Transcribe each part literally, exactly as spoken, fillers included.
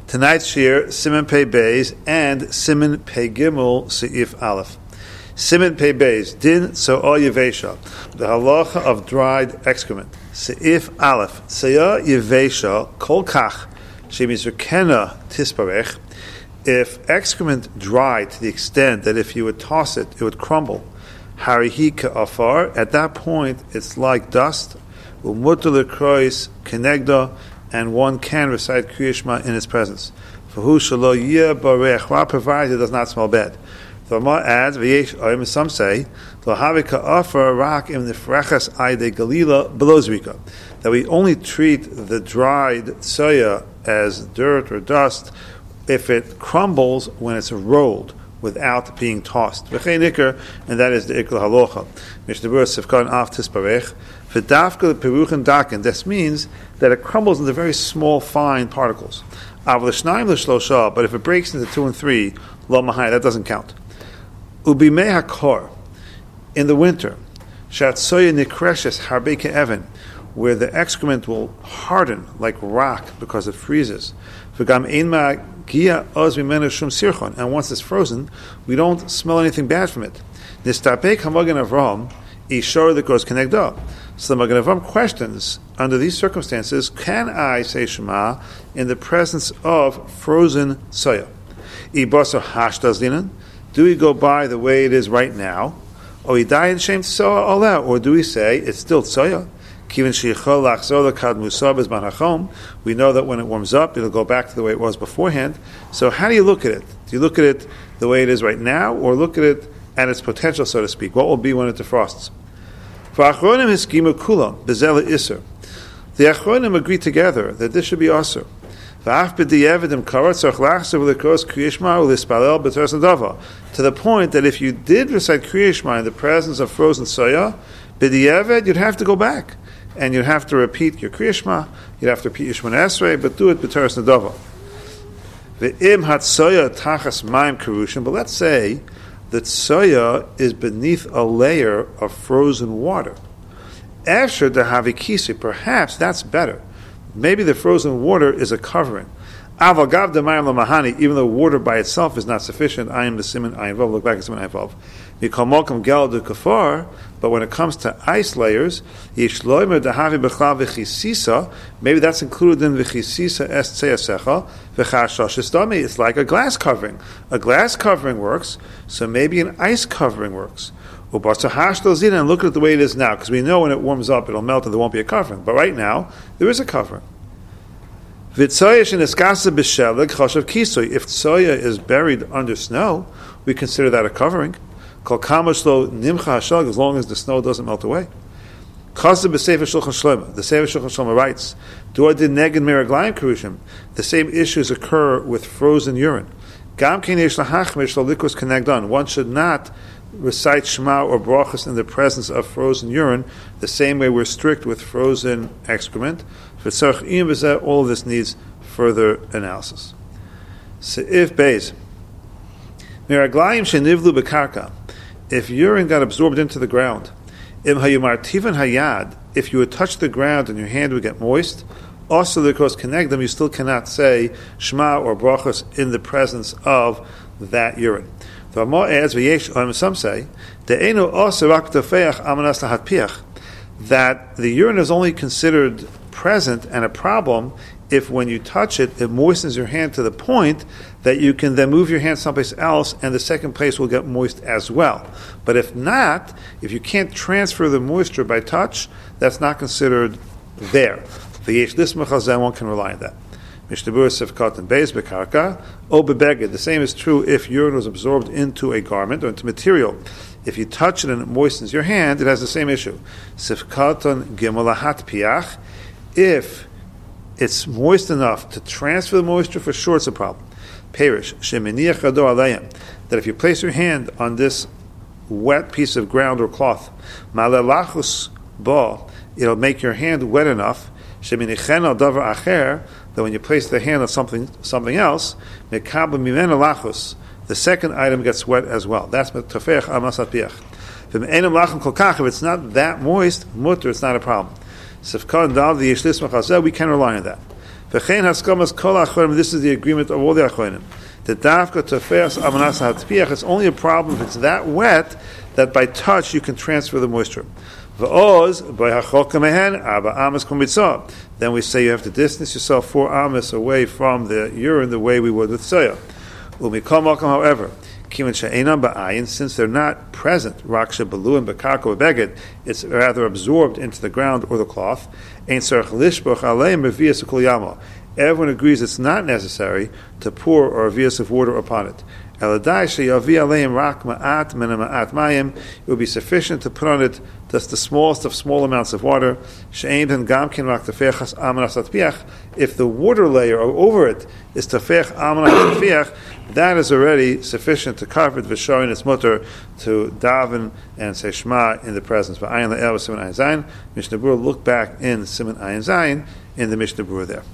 Tonight's shir, Siman Pei Beis and Siman Pei Gimel Seif Aleph. Siman Pei Beis, Din So'o Yevesha, the halacha of dried excrement. Seif Aleph, Se'o Yevesha Kol Kach, Shemizukena Tisparech. If excrement dried to the extent that if you would toss it, it would crumble, Harihi Ka'afar, at that point it's like dust, Umutul Krois Kenegda, and one can recite Kriya Shema in its presence. For who shalo yeh barech, while provided it does not smell bad. The Rama adds, v'yesh oim, some say, l'havika offer rak im nefrechas aide galila below zrika, that we only treat the dried soya as dirt or dust if it crumbles when it's rolled without being tossed. V'chein ikar, and that is the ikar halocha. Mishnah Berurah Sifkan af tisparech. V'dafka peruchen daken. This means that it crumbles into very small, fine particles. Av l'shnayim l'shlosha, but if it breaks into two and three, lo mahai, that doesn't count. Ubimei hakor, in the winter, shatsoya nikreshes harbe ke'evan, where the excrement will harden like rock because it freezes. V'gam ein ma'gia oz mimenu shum sirchon, and once it's frozen, we don't smell anything bad from it. Nistapek hamagen Avraham, ishor that goes kenegda. So the Magen Avraham questions, under these circumstances, can I say Shema in the presence of frozen soya? Ibasa hashtazlinan, do we go by the way it is right now? Or we die in shame soya all out? Or do we say it's still soya? We know that when it warms up, it'll go back to the way it was beforehand. So how do you look at it? Do you look at it the way it is right now, or look at it at its potential, so to speak? What will be when it defrosts? The Achronim agree together that this should be Asur. To the point that if you did recite Kriya Shema in the presence of frozen soya, b'di'evet, you'd have to go back. And you'd have to repeat your Kriya Shema, you'd have to repeat your Shemona Esrei, but do it b'teres nedava. Ve'im hat soya tachas mayim karushin, but let's say that soya is beneath a layer of frozen water. After the havikisi, perhaps that's better. Maybe the frozen water is a covering. Aval gav demayim lamahani, even though water by itself is not sufficient. I am the siman ayin vav. Look back at siman ayin vav. Mikol mokum gel de kafar. But when it comes to ice layers, yishloimer dehavi b'chlav v'chisisa. Maybe that's included in v'chisisa es tzeyasecha v'chashosh dami. It's like a glass covering. A glass covering works, so maybe an ice covering works. Ubasa and look at it the way it is now, because we know when it warms up it'll melt and there won't be a covering. But right now there is a covering. If soya is buried under snow, we consider that a covering. As long as the snow doesn't melt away. The Sefer Shulchan Shlomo writes, the same issues occur with frozen urine. One should not recite Shema or brachas in the presence of frozen urine, the same way we're strict with frozen excrement. All of this needs further analysis. Seif Beis. If urine got absorbed into the ground, if you would touch the ground and your hand would get moist, also because connect you still cannot say Shema or brachas in the presence of that urine. The Rama adds, some say, that the urine is only considered present and a problem if when you touch it, it moistens your hand to the point that you can then move your hand someplace else and the second place will get moist as well. But if not, if you can't transfer the moisture by touch, that's not considered there. One can rely on that. Mishnah Berurah Sifkat and Beis Bekarka, O Bebeged. The same is true if urine was absorbed into a garment or into material. If you touch it and it moistens your hand, it has the same issue. Sifkaton Gemolahat Piach. If it's moist enough to transfer the moisture, for sure it's a problem. Perish Sheminiach Ado Alayim. That if you place your hand on this wet piece of ground or cloth, Malelachus Ba, it'll make your hand wet enough. Sheminichen Al Davar Acher. That when you place the hand on something something else, the second item gets wet as well. That's metafech amasat piach. If it's not that moist, mutter, it's not a problem. We can rely on that. V'chein haskamas kol achronim. This is the agreement of all the achronim. The dafka tefes amanas hatpiach. It's only a problem if it's that wet that by touch you can transfer the moisture. V'oz by hachok mehen aba amas kumitzah. Then we say you have to distance yourself four amas away from the urine the way we would with soya. Umikol makom, however, kimin she'enam ba'ayin, since they're not present, raksha balu and bekarko beged, it's rather absorbed into the ground or the cloth. Ein tzarich lishboch aleim revius kol yama. Everyone agrees it's not necessary to pour or revius of water upon it. Eladai sheyavi aleim rak ma'at min ma'at mayim. It would be sufficient to put on it just the smallest of small amounts of water. She'ein ben gamkin rak tefechas amanas atpiach. If the water layer over it is tefech amanas atpiach, that is already sufficient to cover it, v'shorin its mutter, to daven and say Shema in the presence. V'ayin le'el v'simen ayin zayin. Mishnah Berurah, look back in Simen ayin zayin in the Mishnah Berurah there.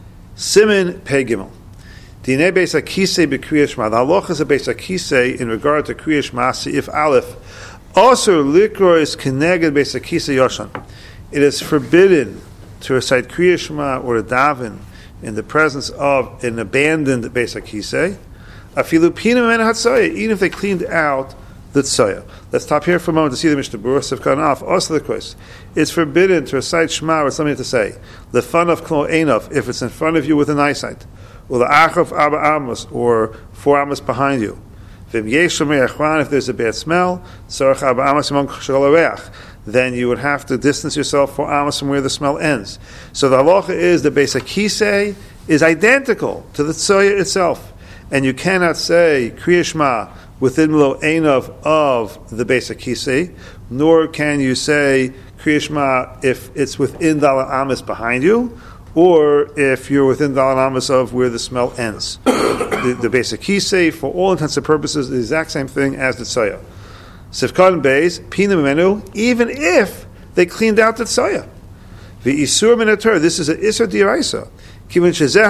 Simen Pei Gimel. Dinei Beis HaKisei b'Kriyas Shema. The halacha is a Beis HaKisei in regard to Kriyas Shema, Seif Aleph. Also, likro is keneged Beis HaKisei Yoshan. It is forbidden to recite Kriyas Shema or to daven in the presence of an abandoned Beis HaKisei. Afilu pina men hatzoya, even if they cleaned out the tzoya. Let's stop here for a moment to see the Mishnah Berurah. Sefkan off. Also the question: it's forbidden to recite Shema with something to say. The fun of klo einov, if it's in front of you with an eyesight, or the achov arba amos, or four amos behind you. Vim yesh shomer achran, if there's a bad smell, tzarich arba amos imon shaloreach, then you would have to distance yourself four amos from where the smell ends. So the halacha is the Beis HaKisei is identical to the tzoya itself. And you cannot say Kriya Shema within lo einov of the Beis HaKisei, nor can you say Kriya Shema if it's within Dalet Amos behind you, or if you're within Dalet Amos of where the smell ends. the, the Beis HaKisei, for all intents and purposes, is the exact same thing as the Tzoya. Sifkan Beis, Pina Menu, even if they cleaned out the Tzoya. The Isur Minatur, this is an Isur D'Oraisa. Even though this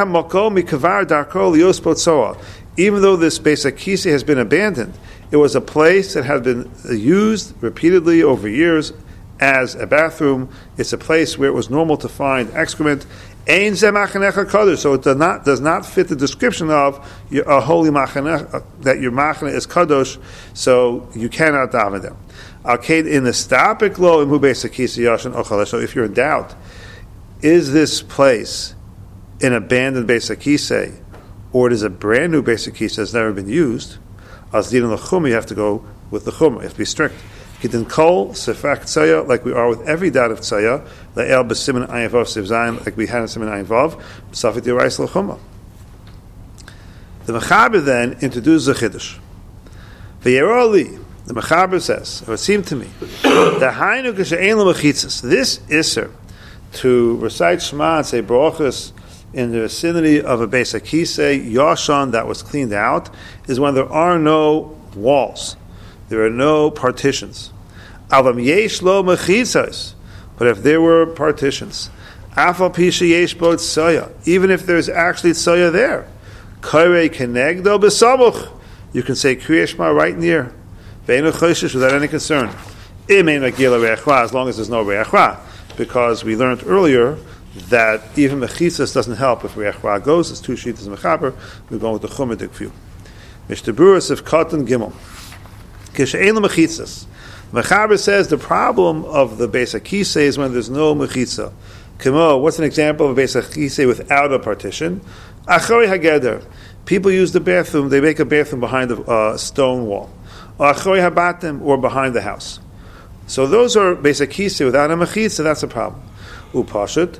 Beis HaKisei has been abandoned, it was a place that had been used repeatedly over years as a bathroom. It's a place where it was normal to find excrement. So it does not, does not fit the description of a holy machaneh, that your machaneh is kadosh, so you cannot daven them. In the stapik lo imu Beis HaKisei yashan ochalesh. So if you're in doubt, is this place an abandoned Beis HaKisei, or it is a brand new Beis HaKisei that's never been used, as din l'chum, you have to go with the chum. You have to be strict. Kedin kol sefak tzaya, like we are with every dot of tzaya, le'el b'simen ayin vav siv zayin, like we had in simen ayin vav, b'safit yirais l'chumah. The Mechaber then introduces a chiddush. V'yero li, the Mechaber says, or it seemed to me, the hainu k'she'ein l'mechitzas, this iser, to recite Shema and say brachos in the vicinity of a Beis HaKisei Yashan that was cleaned out, is when there are no walls, there are no partitions. Avam yesh lo mechitzos, but if there were partitions, afal pisha yesh bo tzoya, even if there's actually tzoya there, kairei kenegdo b'samuch, you can say Kriya Shema right near, ve'enu choshesh, without any concern. Imei magila re'achra, as long as there's no re'achra, because we learned earlier that even mechitzas doesn't help if re'achra goes. It's two sheets mechaber. We're going with the chumadik view. Mishnah Berurah of Katan Gimel. Kishe'en mechitzas. Mechaber says the problem of the Beis HaKisei is when there's no mechitza. Kemo, what's an example of a Beis HaKisei without a partition? Achori hageder. People use the bathroom. They make a bathroom behind a uh, stone wall. Or achori habatim, or behind the house. So those are Beis HaKisei without a mechitza. That's a problem. Upashut,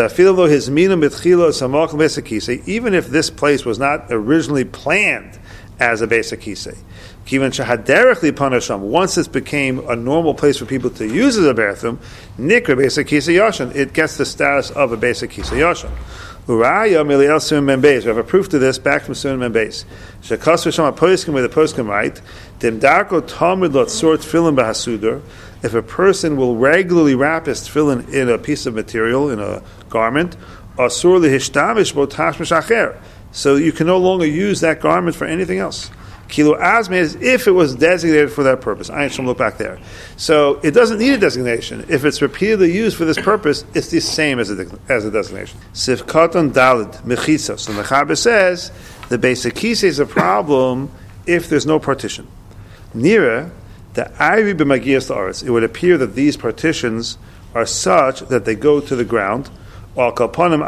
even if this place was not originally planned as a Beis HaKisei, once it became a normal place for people to use as a bathroom, nikra Beis HaKisei yashan, it gets the status of a Beis HaKisei yashan. Uraya miliel simen ben beis. We have a proof to this back from simen ben beis. Shekas v'sham haposkim, where the poskim write, dem darko tamid lot sort tefillin b'hasudar. If a person will regularly wrap his tefillin in a piece of material, in a garment, asur lehistamish bo tashmish acher, so you can no longer use that garment for anything else. Kilu Azme is if it was designated for that purpose. I should look back there. So it doesn't need a designation. If it's repeatedly used for this purpose, it's the same as a, as a designation. Sifkaton Dalid Mechitza. So the Mechaber says the basic kise is a problem if there's no partition. Nira, the Ivy b'magias la'aretz. It would appear that these partitions are such that they go to the ground. Or at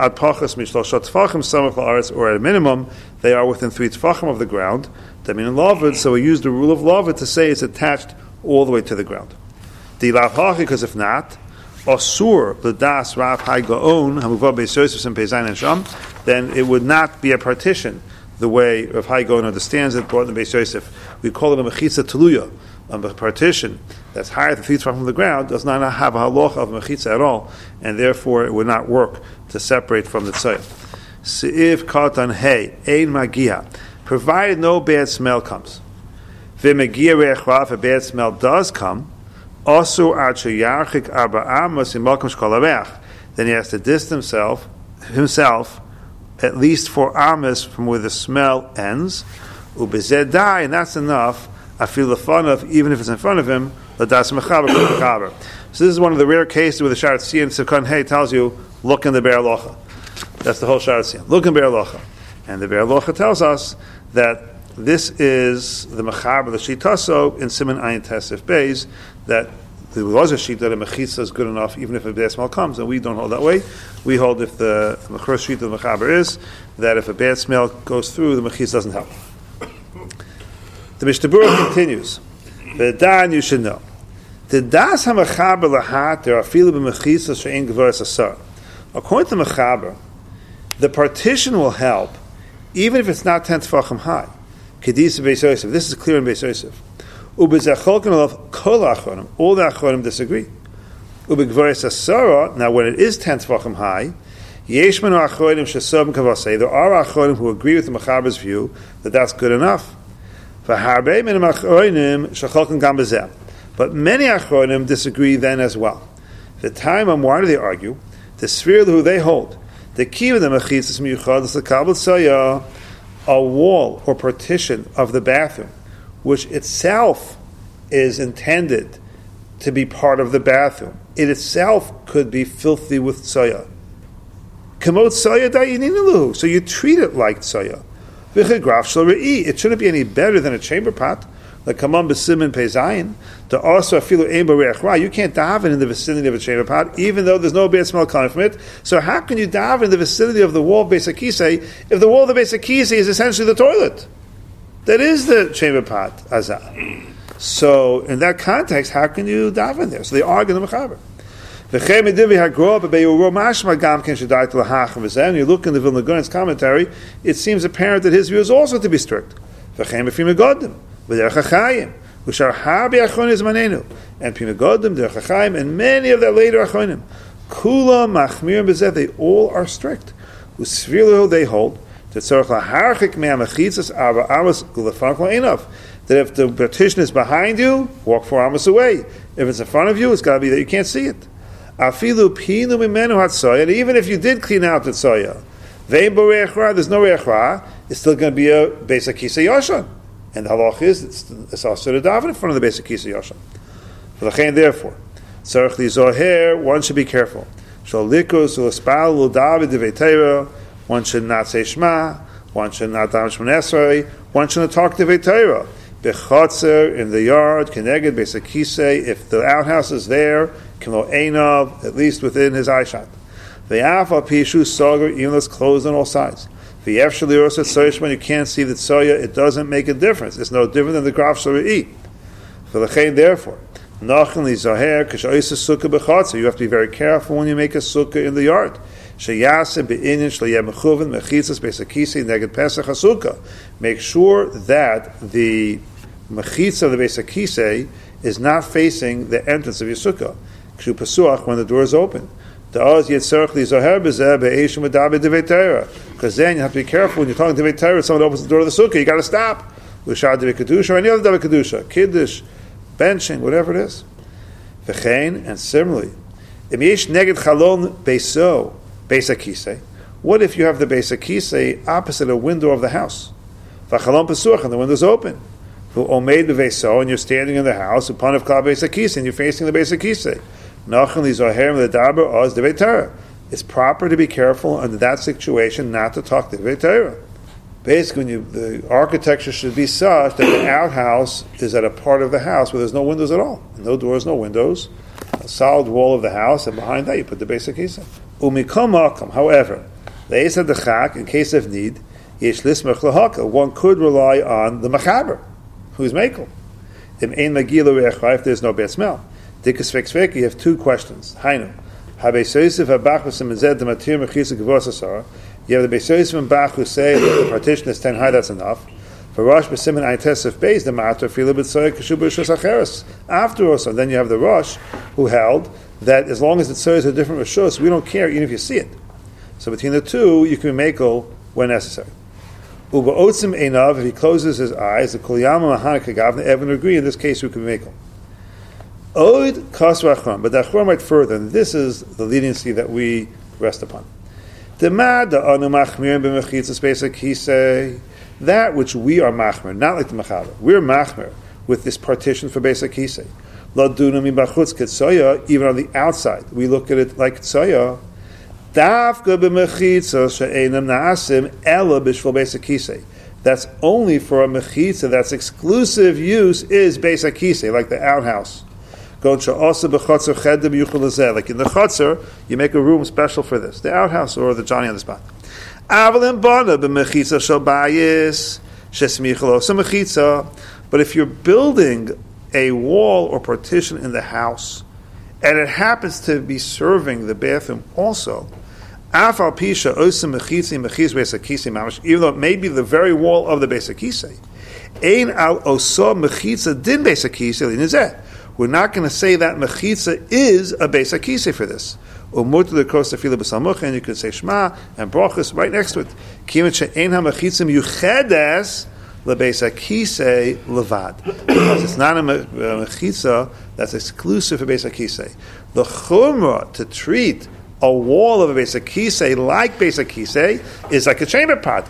a minimum, they are within three tefachim of the ground. That means lavid, so we use the rule of lavid to say it's attached all the way to the ground. The lav because if not, asur l'das rav hai gaon hamuvav beis Yosef and peizayin and sham, then it would not be a partition the way Rav Hai Gaon understands it. Brought in Beis Yosef, we call it a mechitza teluya. A partition that's higher than three feet from the ground does not have a halacha of mechitza at all, and therefore it would not work to separate from the tzayah. Se'iv katan hey ein magia, provided no bad smell comes. V'megia reich ra, if a bad smell does come, asur ad sheyarchik arba amos imakom shkol hareich, then he has to distance himself himself at least four amos from where the smell ends. Ubezed dai, and that's enough. I feel the fun of, even if it's in front of him, l'das mechaber mechaber. So this is one of the rare cases where the Sharat Tzion Sivkan Hey tells you, look in the Be'er Locha. That's the whole Sharat Tzion. Look in Be'er Locha. And the Be'er Locha tells us that this is the mechaber, the shitaso, in Siman Ayin Tesif Beis, that there was a sheet that a mechitza is good enough even if a bad smell comes, and we don't hold that way. We hold if the first sheet of the mechaber is, that if a bad smell goes through, the mechitza doesn't help. The Mishnah Berurah continues. V'dan, you should know. The das ha'mechaber lahat there are filu b'mechitza she'en gvaras asar. According to the mechaber, the partition will help even if it's not ten tefachim high. Kedisa Beis Yosef. This is clear in Beis Yosef. Ubezacholkin alav kol achronim. All the achronim disagree. Ubegvaras asara. Now, when it is ten tefachim high, yesh menu achronim shesam kavasei. There are achronim who agree with the mechaber's view that that's good enough. But many achronim disagree then as well. The time on why do they argue? The sphere who they hold. The key of the mechitza miyuchad is the kabel tzaya, a wall or partition of the bathroom, which itself is intended to be part of the bathroom. It itself could be filthy with tzaya. Kamot tzaya da'yininalu. So you treat it like tzaya. It shouldn't be any better than a chamber pot. Like Kamam B'Simin Peizayin. To also afilu ein b'reich ra. You can't daven in the vicinity of a chamber pot, even though there's no bad smell coming from it. So how can you daven in the vicinity of the wall of Beis HaKisei if the wall of the Beis HaKisei is essentially the toilet? That is the chamber pot azah. So in that context, how can you daven there? So they argue in the mechaber. And you look in the Vilna Gaon's commentary, it seems apparent that his view is also to be strict. And Pima Godim, Derech HaChaim, and many of their later Achronim, Kula Machmir Bezeh, they all are strict. They hold that that if the partition is behind you, walk four amos away. If it's in front of you, it's got to be that you can't see it. Afilu pinu mimenu hatzoya, and even if you did clean out the tzoya, ve'im bo reich ra, there's no reich ra, it's still going to be a Beis HaKisei Yoshan. And the halach is, it's, it's also to daven in front of the Beis HaKisei Yoshan. Therefore, tzarech li zoher, one should be careful. Shal likus u'espal u'david devei Torah, one should not say Shema, one should not daven Shmoneh Esrei, one should not talk devei Torah. Bechotzer, in the yard, keneged Beis HaKisei, if the outhouse is there, kimo einav, at least within his eye shot. Ve'af al pishu soger, even though it's closed on all sides. Ve'ef shali orsa tzoyish, when you can't see the tzoya, it doesn't make a difference. It's no different than the graf shari'i. For the chayin, therefore, nachin li zaher, k'shoysa sukkah bechotzer, you have to be very careful when you make a sukkah in the yard. Sheyase be'inyan shlayeh mechuven mechitzas Beis HaKisei neged pesach hasukah. Make sure that the mechitza of the Beis HaKisei is not facing the entrance of your sukkah. Kshu pasuach, when the door is open. Because then you have to be careful when you're talking to Devei Torah, someone opens the door of the sukkah, you got to stop. L'shad Devei Kedusha or any other Devei Kedusha, Kiddush, benching, whatever it is. V'chein, and similarly, Im yesh neged chalon beiso, Beis HaKisei. What if you have the Beis HaKisei opposite a window of the house? V'chalon pesuach, and the window's open. Who omeid b'veiso, and you're standing in the house, upon of kal beis hakisei, and you're facing the beis hakisei. Nachon li zoherim l'daber oz devei Torah. It's proper to be careful under that situation not to talk to devei Torah. Basically, when you, the architecture should be such that the outhouse is at a part of the house where there's no windows at all. No doors, no windows. A solid wall of the house, and behind that you put the beis hakisei. Umikom makom, however, le'esad dechak, in case of need, yesh lismach lahaka, one could rely on the machaber, who's mekel. Im ein magila re'echai, if there's no bad smell. Dikas vek you have two questions. Hainu, habeis yosef habachus emezed dematir mechisa gevos asara. You have the beis yosef and bach who say that the partition is ten high, that's enough. For Rosh b'simin ein tesef beis the matter fila b'tzoy kashu b'rishus acheres. After also, then you have the Rosh who held that as long as the tzoy is a different rishus, we don't care even if you see it. So between the two, you can be mekel when necessary. Uba otzim einav, if he closes his eyes, the kulyama mahanika gavna, everyone agree, in this case we can be mekel. Oid kasva achron, but the achron went further, and this is the leniency that we rest upon. Demad da anu machmir b'mechitzas beis hakisei, that which we are machmir, not like the machaber. We're machmir with this partition for beis hakisei. Lo duna mi bachutz ketzoya, even on the outside, we look at it like ketzoya. Dafka b'mechitzas she'enam na'asim ela b'shvil beis hakisei. That's only for a mechitza. That's exclusive use is beis hakisei, like the outhouse. Like in the chutzner, you make a room special for this, the outhouse or the Johnny on the spot. But if you're building a wall or partition in the house, and it happens to be serving the bathroom also, even though it may be the very wall of the beis hakisei, we're not going to say that mechitza is a beis hakisei for this. And you could say Shema and brachos right next to it. Because it's not a mechitza that's exclusive for beis hakisei. The chumrah to treat a wall of a beis hakisei like beis hakisei is like a chamber pot.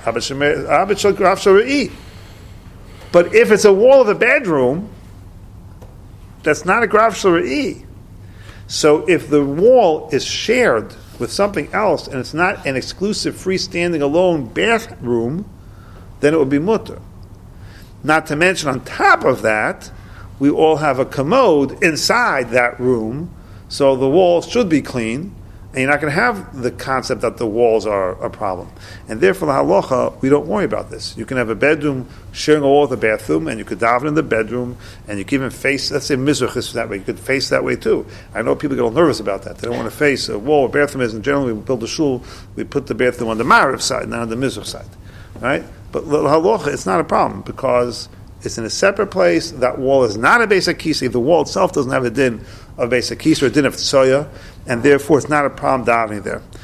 But if it's a wall of a bedroom, that's not a grav shel. So if the wall is shared with something else and it's not an exclusive freestanding alone bathroom, then it would be mutter. Not to mention on top of that, we all have a commode inside that room, so the walls should be clean, and you're not going to have the concept that the walls are a problem. And therefore, the halacha, we don't worry about this. You can have a bedroom sharing a wall with a bathroom, and you could daven in the bedroom, and you can even face, let's say mizrach is that way, you could face that way too. I know people get all nervous about that. They don't want to face a wall. A bathroom is, and generally we build a shul, we put the bathroom on the ma'ariv side, not on the mizrach side. Right? But the halacha, it's not a problem, because it's in a separate place. That wall is not a beis hakisei. The wall itself doesn't have a din of beis hakisei or a din of tzoya, and therefore it's not a problem davening there.